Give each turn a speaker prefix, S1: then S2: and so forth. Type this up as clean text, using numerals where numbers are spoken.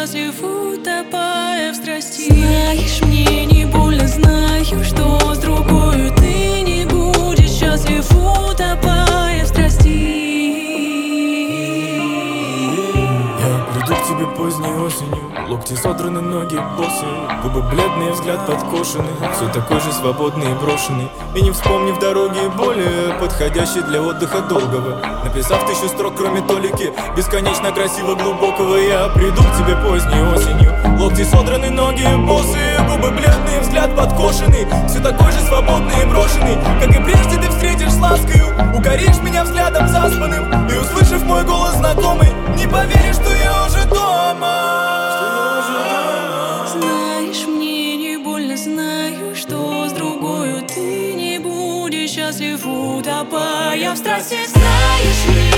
S1: счастлив, утопая в страсти. Знаешь, мне не больно, знаю, что с другой ты не будешь счастлив, утопая в страсти.
S2: Я приду к тебе поздней осенью, локти содраны, ноги босые, губы бледные, взгляд подкошенный, все такой же свободный и брошенный. И не вспомнив дороги более подходящей для отдыха долгого, написав 1000 строк, кроме толики бесконечно красиво глубокого. Я приду к тебе поздней осенью, локти содраны, ноги босые, губы бледные, взгляд подкошенный, все такой же свободный и брошенный. Как и прежде ты встретишь с ласкою, укоришь меня взглядом заспанным, и, услышав мой голос знакомый, не поверишь, что я уже дома.
S1: Знаешь, мне не больно, знаю, что с другой ты не будешь счастлив, утопая в страсти. Знаешь, мне